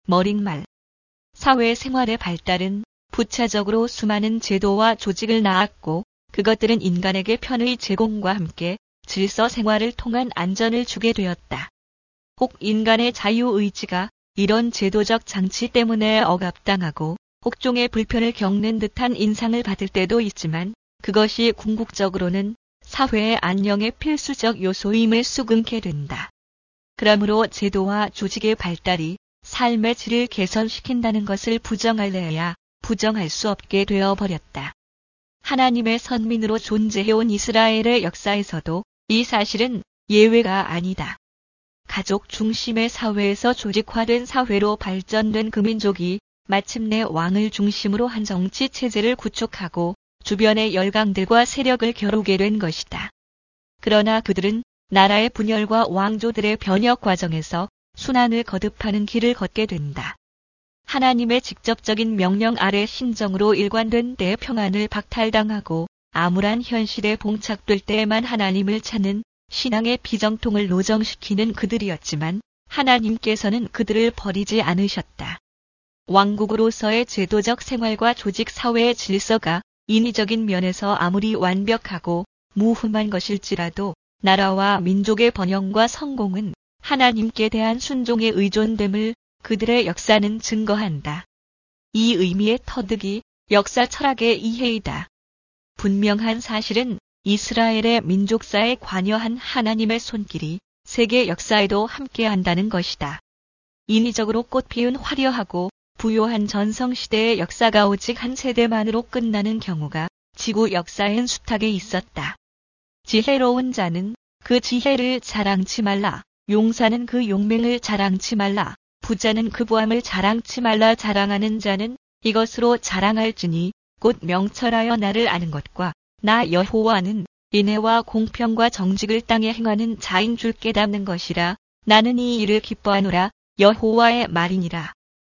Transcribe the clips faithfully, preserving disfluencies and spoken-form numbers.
머릿말. 사회생활의 발달은 부차적으로 수많은 제도와 조직을 낳았고 그것들은 인간에게 편의 제공과 함께 질서 생활을 통한 안전을 주게 되었다. 혹 인간의 자유의지가 이런 제도적 장치 때문에 억압당하고 혹종의 불편을 겪는 듯한 인상을 받을 때도 있지만 그것이 궁극적으로는 사회의 안녕의 필수적 요소임을 수긍게 된다. 그러므로 제도와 조직의 발달이 삶의 질을 개선시킨다는 것을 부정할래야 부정할 수 없게 되어버렸다. 하나님의 선민으로 존재해온 이스라엘의 역사에서도 이 사실은 예외가 아니다. 가족 중심의 사회에서 조직화된 사회로 발전된 그 민족이 마침내 왕을 중심으로 한 정치 체제를 구축하고 주변의 열강들과 세력을 겨루게 된 것이다. 그러나 그들은 나라의 분열과 왕조들의 변혁 과정에서 순환을 거듭하는 길을 걷게 된다. 하나님의 직접적인 명령 아래 신정으로 일관된 때의 평안을 박탈당하고 암울한 현실에 봉착될 때에만 하나님을 찾는 신앙의 비정통을 노정시키는 그들이었지만 하나님께서는 그들을 버리지 않으셨다. 왕국으로서의 제도적 생활과 조직 사회의 질서가 인위적인 면에서 아무리 완벽하고 무흠한 것일지라도 나라와 민족의 번영과 성공은 하나님께 대한 순종에 의존됨을 그들의 역사는 증거한다. 이 의미의 터득이 역사 철학의 이해이다. 분명한 사실은 이스라엘의 민족사에 관여한 하나님의 손길이 세계 역사에도 함께한다는 것이다. 인위적으로 꽃피운 화려하고 부요한 전성시대의 역사가 오직 한 세대만으로 끝나는 경우가 지구 역사엔 숱하게 있었다. 지혜로운 자는 그 지혜를 자랑치 말라. 용사는 그 용맹을 자랑치 말라. 부자는 그 부함을 자랑치 말라. 자랑하는 자는 이것으로 자랑할지니 곧 명철하여 나를 아는 것과 나 여호와는 인애와 공평과 정직을 땅에 행하는 자인 줄 깨닫는 것이라. 나는 이 일을 기뻐하노라. 여호와의 말이니라.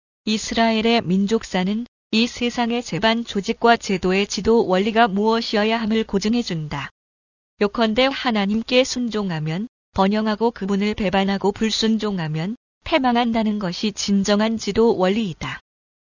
이스라엘의 민족사는 이 세상의 제반 조직과 제도의 지도 원리가 무엇이어야 함을 고증해준다. 요컨대 하나님께 순종하면 번영하고 그분을 배반하고 불순종하면 패망한다는 것이 진정한 지도 원리이다.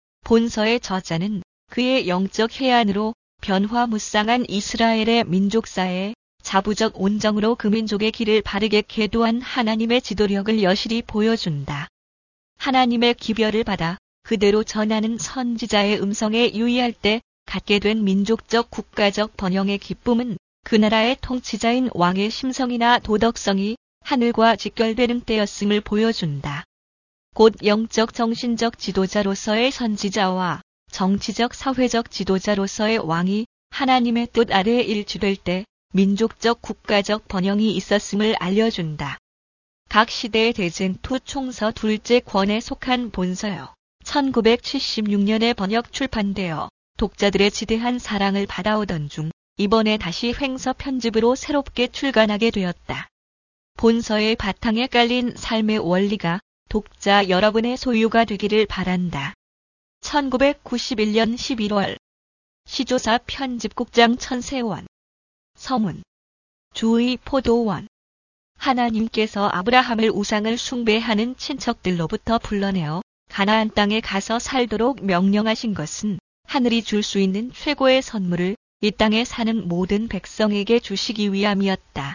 본서의 저자는 그의 영적 해안으로 변화무쌍한 이스라엘의 민족사에 자부적 온정으로 그 민족의 길을 바르게 계도한 하나님의 지도력을 여실히 보여준다. 하나님의 기별을 받아 그대로 전하는 선지자의 음성에 유의할 때 갖게 된 민족적 국가적 번영의 기쁨은 그 나라의 통치자인 왕의 심성이나 도덕성이 하늘과 직결되는 때였음을 보여준다. 곧 영적 정신적 지도자로서의 선지자와 정치적 사회적 지도자로서의 왕이 하나님의 뜻 아래에 일치될 때 민족적 국가적 번영이 있었음을 알려준다. 각 시대의 대쟁투 총서 둘째 권에 속한 본서요. 천구백칠십육 년에 번역 출판되어 독자들의 지대한 사랑을 받아오던 중 이번에 다시 횡서 편집으로 새롭게 출간하게 되었다. 본서의 바탕에 깔린 삶의 원리가 독자 여러분의 소유가 되기를 바란다. 천구백구십일 년 십일월 시조사 편집국장 천세원 서문 주의 포도원 하나님께서 아브라함을 우상을 숭배하는 친척들로부터 불러내어 가나안 땅에 가서 살도록 명령하신 것은 하늘이 줄 수 있는 최고의 선물을 이 땅에 사는 모든 백성에게 주시기 위함이었다.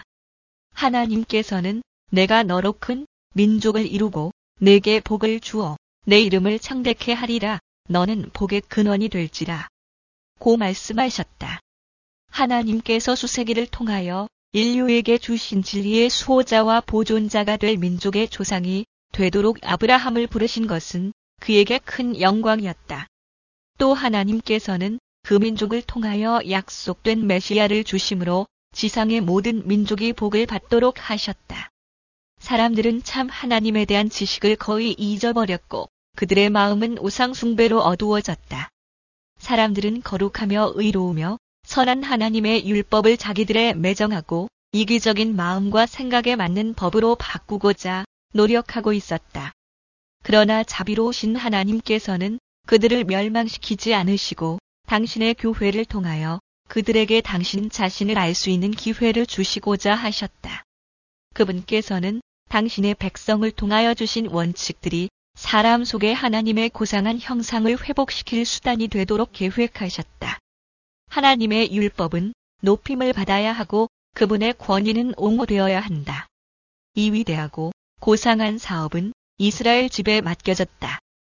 하나님께서는 내가 너로 큰 민족을 이루고 내게 복을 주어 내 이름을 창대케 하리라. 너는 복의 근원이 될지라. 고 말씀하셨다. 하나님께서 수세기를 통하여 인류에게 주신 진리의 수호자와 보존자가 될 민족의 조상이 되도록 아브라함을 부르신 것은 그에게 큰 영광이었다. 또 하나님께서는 그 민족을 통하여 약속된 메시아를 주심으로 지상의 모든 민족이 복을 받도록 하셨다. 사람들은 참 하나님에 대한 지식을 거의 잊어버렸고 그들의 마음은 우상 숭배로 어두워졌다. 사람들은 거룩하며 의로우며 선한 하나님의 율법을 자기들의 매정하고 이기적인 마음과 생각에 맞는 법으로 바꾸고자 노력하고 있었다. 그러나 자비로우신 하나님께서는 그들을 멸망시키지 않으시고 당신의 교회를 통하여 그들에게 당신 자신을 알 수 있는 기회를 주시고자 하셨다. 그분께서는 당신의 백성을 통하여 주신 원칙들이 사람 속에 하나님의 고상한 형상을 회복시킬 수단이 되도록 계획하셨다. 하나님의 율법은 높임을 받아야 하고 그분의 권위는 옹호되어야 한다. 이 위대하고 고상한 사업은 이스라엘 집에 맡겨졌다.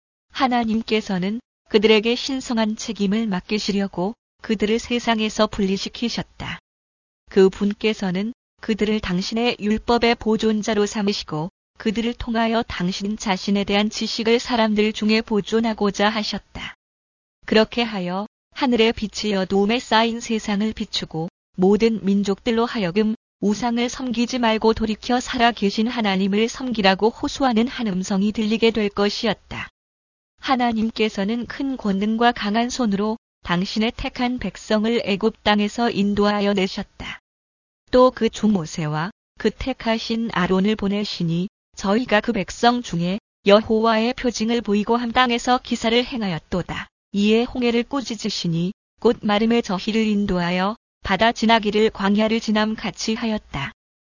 하나님께서는 그들에게 신성한 책임을 맡기시려고 그들을 세상에서 분리시키셨다. 그 분께서는 그들을 당신의 율법의 보존자로 삼으시고 그들을 통하여 당신 자신에 대한 지식을 사람들 중에 보존하고자 하셨다. 그렇게 하여 하늘의 빛이 어두움에 쌓인 세상을 비추고 모든 민족들로 하여금 우상을 섬기지 말고 돌이켜 살아계신 하나님을 섬기라고 호소하는 한 음성이 들리게 될 것이었다. 하나님께서는 큰 권능과 강한 손으로 당신의 택한 백성을 애굽 땅에서 인도하여 내셨다. 또 그 종 모세와 그 택하신 아론을 보내시니 저희가 그 백성 중에 여호와의 표징을 보이고 한 땅에서 기사를 행하였도다. 이에 홍해를 꾸짖으시니 곧 마름의 저희를 인도하여 바다 지나기를 광야를 지남 같이 하였다.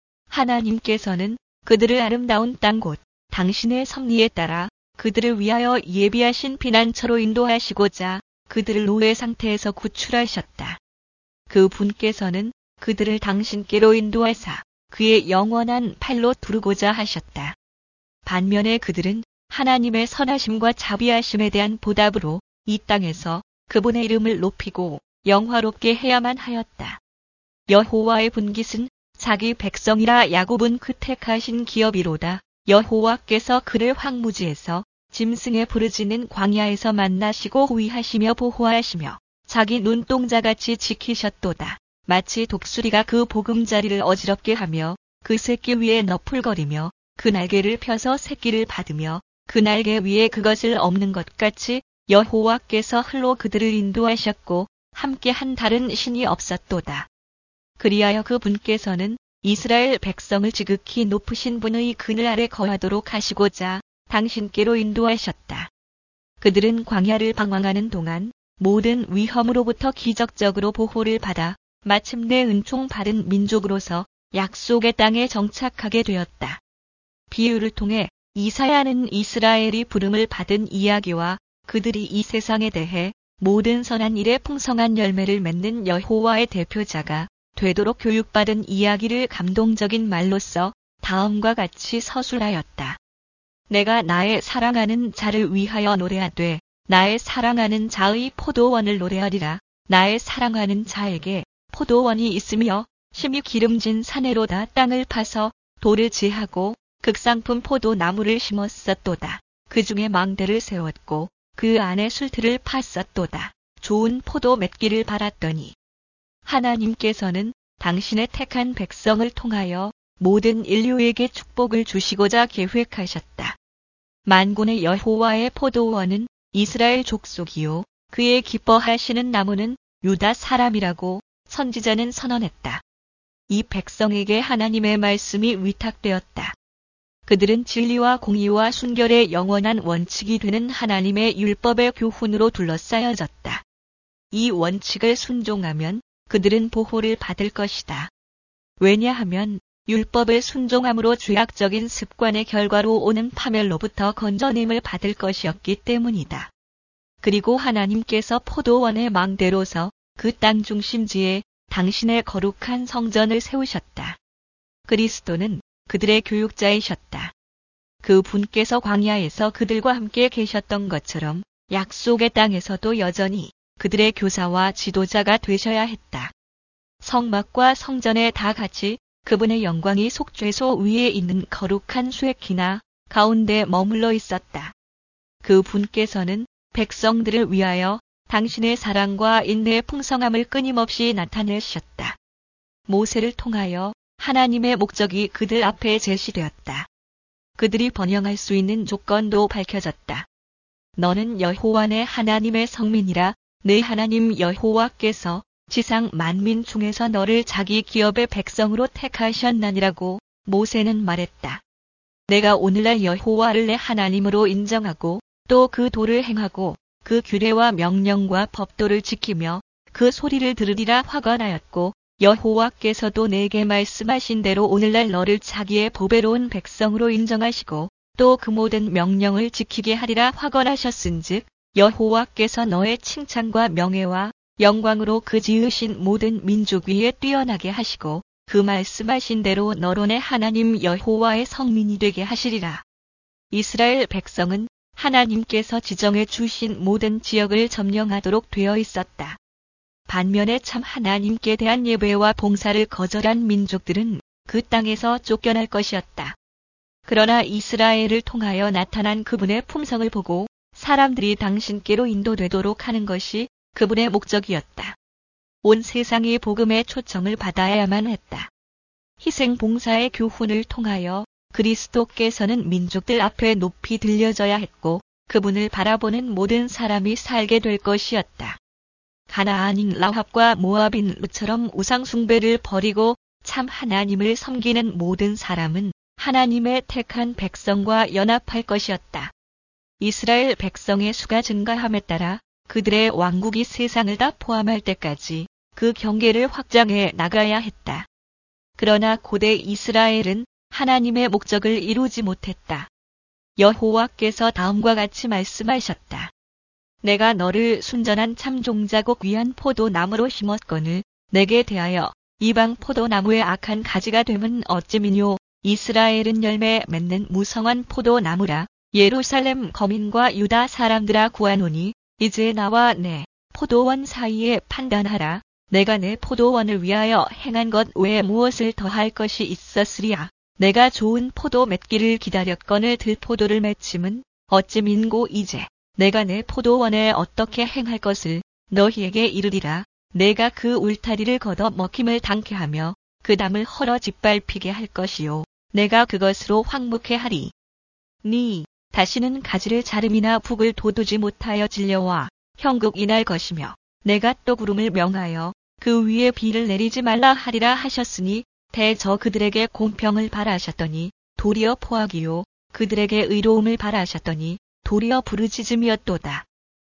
하나님께서는 그들을 아름다운 땅 곧 당신의 섭리에 따라 그들을 위하여 예비하신 피난처로 인도하시고자 그들을 노예 상태에서 구출하셨다. 그 분께서는 그들을 당신께로 인도하사 그의 영원한 팔로 두르고자 하셨다. 반면에 그들은 하나님의 선하심과 자비하심에 대한 보답으로 이 땅에서 그분의 이름을 높이고 영화롭게 해야만 하였다. 여호와의 분깃은 자기 백성이라 야곱은 그 택하신 기업이로다. 여호와께서 그를 황무지에서 짐승의 부르짖는 광야에서 만나시고 호위하시며 보호하시며 자기 눈동자같이 지키셨도다. 마치 독수리가 그 보금자리를 어지럽게 하며 그 새끼 위에 너풀거리며 그 날개를 펴서 새끼를 받으며 그 날개 위에 그것을 엎는 것 같이 여호와께서 흘로 그들을 인도하셨고 함께 한 다른 신이 없었도다. 그리하여 그 분께서는 이스라엘 백성을 지극히 높으신 분의 그늘 아래 거하도록 하시고자 당신께로 인도하셨다. 그들은 광야를 방황하는 동안 모든 위험으로부터 기적적으로 보호를 받아 마침내 은총 받은 민족으로서 약속의 땅에 정착하게 되었다. 비유를 통해 이사야는 이스라엘이 부름을 받은 이야기와 그들이 이 세상에 대해 모든 선한 일에 풍성한 열매를 맺는 여호와의 대표자가 되도록 교육받은 이야기를 감동적인 말로써 다음과 같이 서술하였다. 내가 나의 사랑하는 자를 위하여 노래하되 나의 사랑하는 자의 포도원을 노래하리라. 나의 사랑하는 자에게 포도원이 있으며 심히 기름진 사내로다. 땅을 파서 돌을 제하고 극상품 포도나무를 심었었도다. 그 중에 망대를 세웠고 그 안에 술틀을 팠었도다. 좋은 포도 맺기를 바랐더니 하나님께서는 당신의 택한 백성을 통하여 모든 인류에게 축복을 주시고자 계획하셨다. 만군의 여호와의 포도원은 이스라엘 족속이요 그의 기뻐하시는 나무는 유다 사람이라고 선지자는 선언했다. 이 백성에게 하나님의 말씀이 위탁되었다. 그들은 진리와 공의와 순결의 영원한 원칙이 되는 하나님의 율법의 교훈으로 둘러싸여졌다. 이 원칙을 순종하면 그들은 보호를 받을 것이다. 왜냐하면 율법을 순종함으로 죄악적인 습관의 결과로 오는 파멸로부터 건져냄을 받을 것이었기 때문이다. 그리고 하나님께서 포도원의 망대로서 그 땅 중심지에 당신의 거룩한 성전을 세우셨다. 그리스도는 그들의 교육자이셨다. 그 분께서 광야에서 그들과 함께 계셨던 것처럼 약속의 땅에서도 여전히 그들의 교사와 지도자가 되셔야 했다. 성막과 성전에 다 같이 그분의 영광이 속죄소 위에 있는 거룩한 수액기나 가운데 머물러 있었다. 그 분께서는 백성들을 위하여 당신의 사랑과 인내의 풍성함을 끊임없이 나타내셨다. 모세를 통하여 하나님의 목적이 그들 앞에 제시되었다. 그들이 번영할 수 있는 조건도 밝혀졌다. 너는 여호와 내 하나님의 성민이라. 내 하나님 여호와께서 지상 만민 중에서 너를 자기 기업의 백성으로 택하셨나니라고 모세는 말했다. 내가 오늘날 여호와를 내 하나님으로 인정하고 또 그 도를 행하고 그 규례와 명령과 법도를 지키며 그 소리를 들으리라 화가 나였고 여호와께서도 내게 말씀하신 대로 오늘날 너를 자기의 보배로운 백성으로 인정하시고 또 그 모든 명령을 지키게 하리라 확언하셨은즉 여호와께서 너의 칭찬과 명예와 영광으로 그 지으신 모든 민족 위에 뛰어나게 하시고 그 말씀하신 대로 너로 내 하나님 여호와의 성민이 되게 하시리라. 이스라엘 백성은 하나님께서 지정해 주신 모든 지역을 점령하도록 되어 있었다. 반면에 참 하나님께 대한 예배와 봉사를 거절한 민족들은 그 땅에서 쫓겨날 것이었다. 그러나 이스라엘을 통하여 나타난 그분의 품성을 보고 사람들이 당신께로 인도되도록 하는 것이 그분의 목적이었다. 온 세상이 복음의 초청을 받아야만 했다. 희생 봉사의 교훈을 통하여 그리스도께서는 민족들 앞에 높이 들려져야 했고 그분을 바라보는 모든 사람이 살게 될 것이었다. 가나안인 라합과 모압인 룻처럼 우상 숭배를 버리고 참 하나님을 섬기는 모든 사람은 하나님의 택한 백성과 연합할 것이었다. 이스라엘 백성의 수가 증가함에 따라 그들의 왕국이 세상을 다 포함할 때까지 그 경계를 확장해 나가야 했다. 그러나 고대 이스라엘은 하나님의 목적을 이루지 못했다. 여호와께서 다음과 같이 말씀하셨다. 내가 너를 순전한 참종자국 위한 포도나무로 심었거늘 내게 대하여 이방 포도나무의 악한 가지가 됨은 어찌미뇨. 이스라엘은 열매 맺는 무성한 포도나무라. 예루살렘 거민과 유다 사람들아 구하노니 이제 나와 내 포도원 사이에 판단하라. 내가 내 포도원을 위하여 행한 것 외에 무엇을 더할 것이 있었으랴. 내가 좋은 포도 맺기를 기다렸거늘 들포도를 맺힘은 어찌 민고 이제 내가 내 포도원에 어떻게 행할 것을 너희에게 이르리라. 내가 그 울타리를 걷어 먹힘을 당케 하며 그 담을 헐어 짓밟히게 할 것이요. 내가 그것으로 황무케 하리. 니 다시는 가지를 자름이나 북을 돋우지 못하여 질려와 형국이 날 것이며 내가 또 구름을 명하여 그 위에 비를 내리지 말라 하리라 하셨으니 대저 그들에게 공평을 바라셨더니 도리어 포악이요 그들에게 의로움을 바라셨더니 도리어 부르짖음이었도다.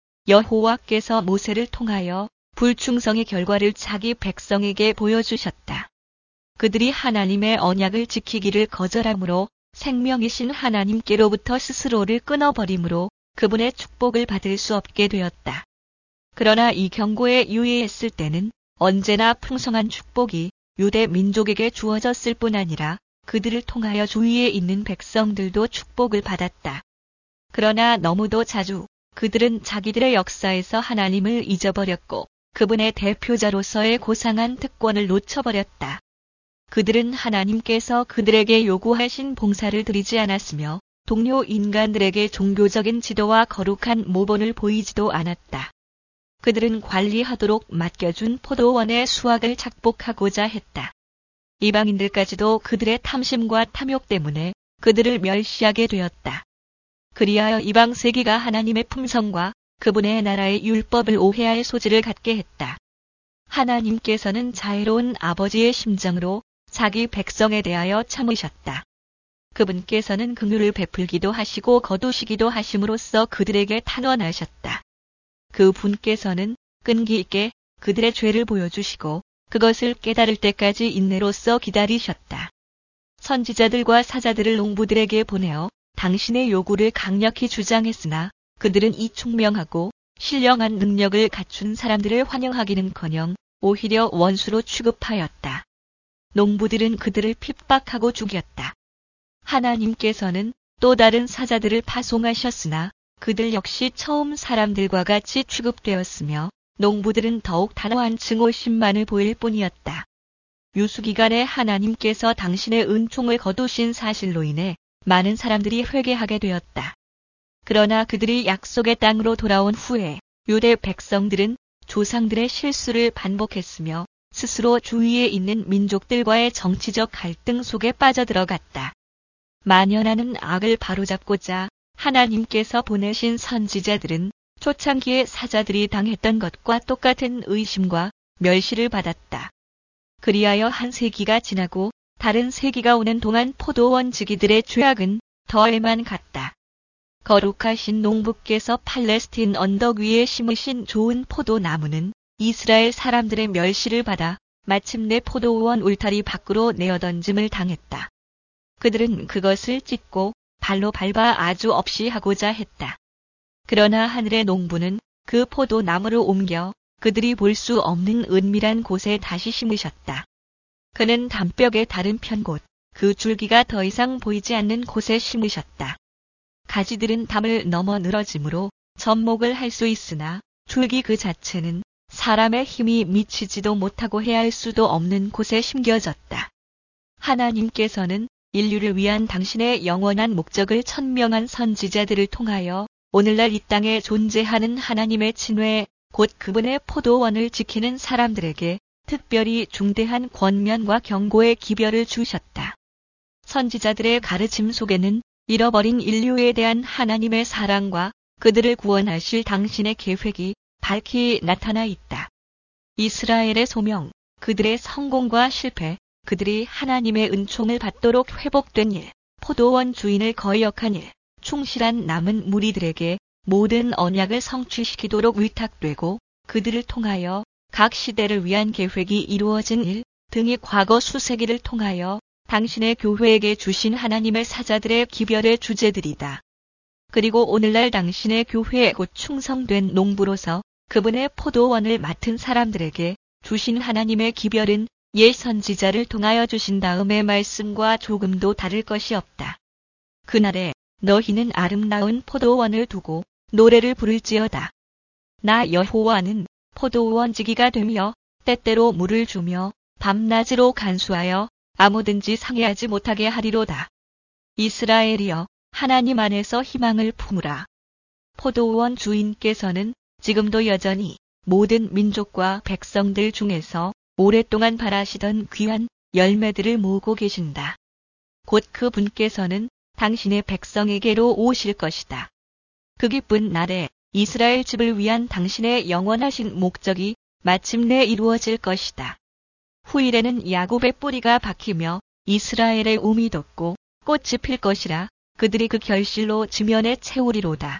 여호와께서 모세를 통하여 불충성의 결과를 자기 백성에게 보여주셨다. 그들이 하나님의 언약을 지키기를 거절함으로 생명이신 하나님께로부터 스스로를 끊어버림으로 그분의 축복을 받을 수 없게 되었다. 그러나 이 경고에 유의했을 때는 언제나 풍성한 축복이 유대 민족에게 주어졌을 뿐 아니라 그들을 통하여 주위에 있는 백성들도 축복을 받았다. 그러나 너무도 자주 그들은 자기들의 역사에서 하나님을 잊어버렸고 그분의 대표자로서의 고상한 특권을 놓쳐버렸다. 그들은 하나님께서 그들에게 요구하신 봉사를 드리지 않았으며 동료 인간들에게 종교적인 지도와 거룩한 모본을 보이지도 않았다. 그들은 관리하도록 맡겨준 포도원의 수확을 착복하고자 했다. 이방인들까지도 그들의 탐심과 탐욕 때문에 그들을 멸시하게 되었다. 그리하여 이방 세계가 하나님의 품성과 그분의 나라의 율법을 오해할 소지를 갖게 했다. 하나님께서는 자애로운 아버지의 심정으로 자기 백성에 대하여 참으셨다. 그분께서는 긍휼을 베풀기도 하시고 거두시기도 하심으로써 그들에게 탄원하셨다. 그 분께서는 끈기 있게 그들의 죄를 보여주시고 그것을 깨달을 때까지 인내로써 기다리셨다. 선지자들과 사자들을 농부들에게 보내어 당신의 요구를 강력히 주장했으나 그들은 이 총명하고 신령한 능력을 갖춘 사람들을 환영하기는커녕 오히려 원수로 취급하였다. 농부들은 그들을 핍박하고 죽였다. 하나님께서는 또 다른 사자들을 파송하셨으나 그들 역시 처음 사람들과 같이 취급되었으며 농부들은 더욱 단호한 증오심만을 보일 뿐이었다. 유수기간에 하나님께서 당신의 은총을 거두신 사실로 인해 많은 사람들이 회개하게 되었다. 그러나 그들이 약속의 땅으로 돌아온 후에 유대 백성들은 조상들의 실수를 반복했으며 스스로 주위에 있는 민족들과의 정치적 갈등 속에 빠져들어갔다. 만연하는 악을 바로잡고자 하나님께서 보내신 선지자들은 초창기의 사자들이 당했던 것과 똑같은 의심과 멸시를 받았다. 그리하여 한 세기가 지나고 다른 세기가 오는 동안 포도원 지기들의 죄악은 더해만 갔다. 거룩하신 농부께서 팔레스틴 언덕 위에 심으신 좋은 포도나무는 이스라엘 사람들의 멸시를 받아 마침내 포도원 울타리 밖으로 내어던짐을 당했다. 그들은 그것을 찢고 발로 밟아 아주 없이 하고자 했다. 그러나 하늘의 농부는 그 포도나무를 옮겨 그들이 볼 수 없는 은밀한 곳에 다시 심으셨다. 그는 담벽의 다른 편 곳, 그 줄기가 더 이상 보이지 않는 곳에 심으셨다. 가지들은 담을 넘어 늘어지므로 접목을 할 수 있으나 줄기 그 자체는 사람의 힘이 미치지도 못하고 헤아릴 수도 없는 곳에 심겨졌다. 하나님께서는 인류를 위한 당신의 영원한 목적을 천명한 선지자들을 통하여 오늘날 이 땅에 존재하는 하나님의 친회, 곧 그분의 포도원을 지키는 사람들에게 특별히 중대한 권면과 경고의 기별을 주셨다. 선지자들의 가르침 속에는 잃어버린 인류에 대한 하나님의 사랑과 그들을 구원하실 당신의 계획이 밝히 나타나 있다. 이스라엘의 소명, 그들의 성공과 실패, 그들이 하나님의 은총을 받도록 회복된 일, 포도원 주인을 거역한 일, 충실한 남은 무리들에게 모든 언약을 성취시키도록 위탁되고 그들을 통하여 각 시대를 위한 계획이 이루어진 일 등이 과거 수세기를 통하여 당신의 교회에게 주신 하나님의 사자들의 기별의 주제들이다. 그리고 오늘날 당신의 교회에 곧 충성된 농부로서 그분의 포도원을 맡은 사람들에게 주신 하나님의 기별은 옛 선지자를 통하여 주신 다음의 말씀과 조금도 다를 것이 없다. 그날에 너희는 아름다운 포도원을 두고 노래를 부를지어다. 나 여호와는 포도원 지기가 되며 때때로 물을 주며 밤낮으로 간수하여 아무든지 상해하지 못하게 하리로다. 이스라엘이여, 하나님 안에서 희망을 품으라. 포도원 주인께서는 지금도 여전히 모든 민족과 백성들 중에서 오랫동안 바라시던 귀한 열매들을 모으고 계신다. 곧 그 분께서는 당신의 백성에게로 오실 것이다. 그 기쁜 날에 이스라엘 집을 위한 당신의 영원하신 목적이 마침내 이루어질 것이다. 후일에는 야곱의 뿌리가 박히며 이스라엘의 움이 돋고 꽃이 필 것이라. 그들이 그 결실로 지면에 채우리로다.